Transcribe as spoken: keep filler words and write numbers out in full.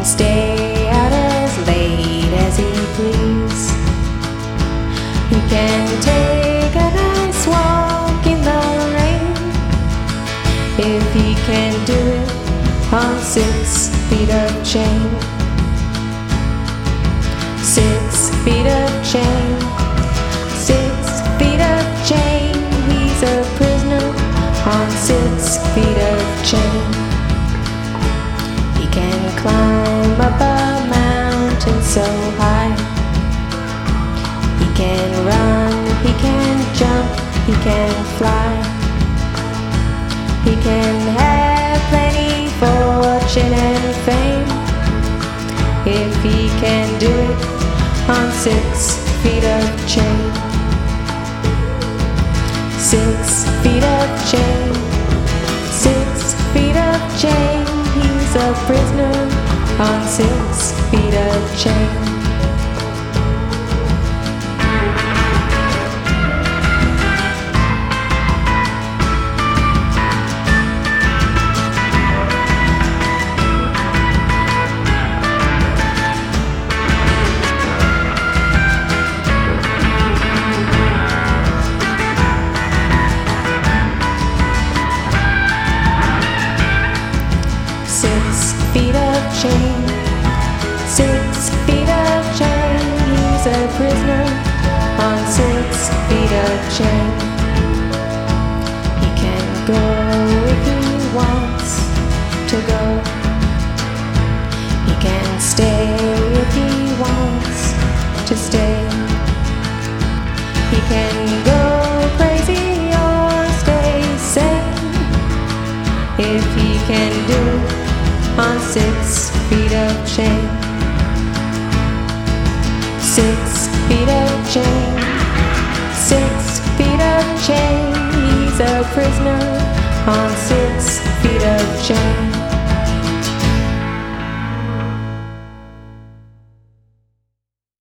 can stay out as late as he please. He can take a nice walk in the rain if he can do it on six feet of chain. Six feet of chain, six feet of chain. He's a prisoner on six feet of chain. He can climb up a mountain so high. He can run, he can jump, he can fly. He can have plenty fortune and fame if he can do it on six feet of chain. Six feet of chain, six feet of chain. He's a prisoner on six feet of chain. Six feet of chain, six feet of chain. He's a prisoner on six feet of chain. He can go if he wants to go. He can stay if he wants to stay. He can go crazy or stay sane if he can do it on six feet of chain. Six feet of chain, six feet of chain. He's a prisoner on six feet